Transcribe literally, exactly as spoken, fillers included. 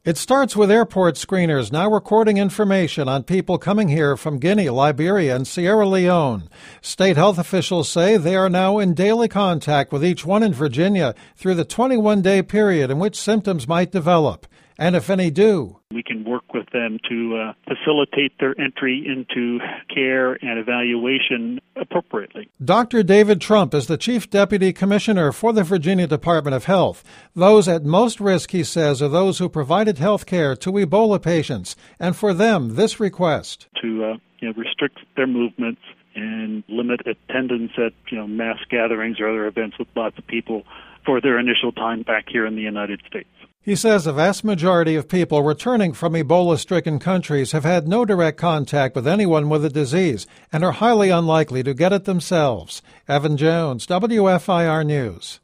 It starts with airport screeners now recording information on people coming here from Guinea, Liberia, and Sierra Leone. State health officials say they are now in daily contact with each one in Virginia through the twenty-one day period in which symptoms might develop, and if any do. We can work with them to uh, facilitate their entry into care and evaluation appropriately. Doctor David Trump is the Chief Deputy Commissioner for the Virginia Department of Health. Those at most risk, he says, are those who provided health care to Ebola patients, and for them, this request. To uh, you know, restrict their movements and limit attendance at you know mass gatherings or other events with lots of people for their initial time back here in the United States. He says a vast majority of people returning from Ebola-stricken countries have had no direct contact with anyone with the disease and are highly unlikely to get it themselves. Evan Jones, W F I R News.